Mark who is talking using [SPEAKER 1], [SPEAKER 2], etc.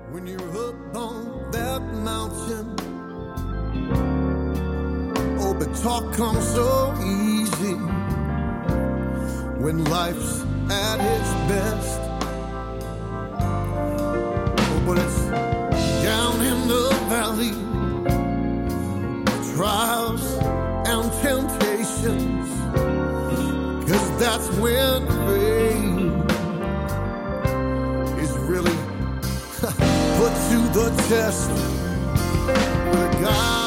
[SPEAKER 1] When you're up on that mountain, oh, but talk comes so easy. When life's at its best, oh, but it's down in the valley, trials and temptations, 'cause that's when faith is really put to the test with God.